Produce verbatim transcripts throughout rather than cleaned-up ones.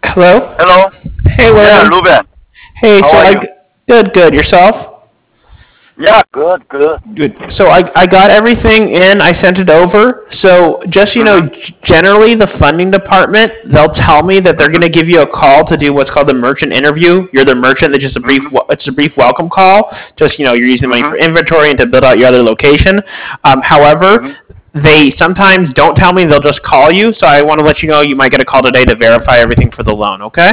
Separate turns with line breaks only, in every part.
Hello?
Hello?
Hey,
Yeah,
William.
Ruben.
Hey,
How
so
are
I
you?
good, good. Yourself?
Yeah, good, good.
Good. So I, I got everything in. I sent it over. So just so you know,
Mm-hmm.
g- generally the funding department, they'll tell me that they're going
Mm-hmm.
to give you a call to do what's called the merchant interview. You're the merchant. That's just a brief.
Mm-hmm.
wel- It's a brief welcome call. Just you know, you're using the money
Mm-hmm.
for inventory and to build out your other location. Um, however,
Mm-hmm.
they sometimes don't tell me. They'll just call you. So I want to let you know you might get a call today to verify everything for the loan. Okay?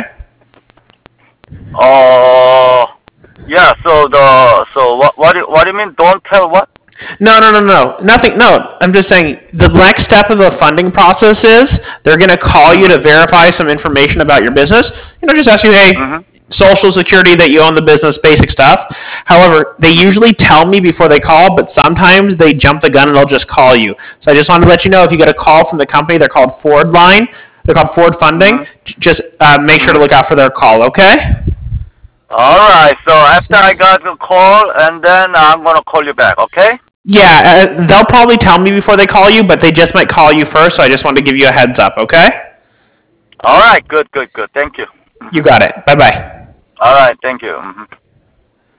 Uh, yeah, so the, so what, what, do, what do you mean don't tell what?
No, no, no, no, nothing. No, I'm just saying the next step of the funding process is they're going to call you
Mm-hmm.
to verify some information about your business. You know, just ask you, hey,
Mm-hmm.
social security that you own the business, basic stuff. However, they
Mm-hmm.
usually tell me before they call, but sometimes they jump the gun and they'll just call you. So I just wanted to let you know if you get a call from the company, they're called Ford Line. They're called Ford Funding.
Mm-hmm.
Just uh, make sure to
Mm-hmm.
look out for their call, okay?
All right, so after I got the call, and then I'm gonna call you back, okay?
Yeah, uh, they'll probably tell me before they call you, but they just might call you first, so I just wanted to give you a heads up, okay?
All right, good, good, good. Thank you.
You
Mm-hmm.
got it. Bye bye.
All right, thank you. Mm-hmm.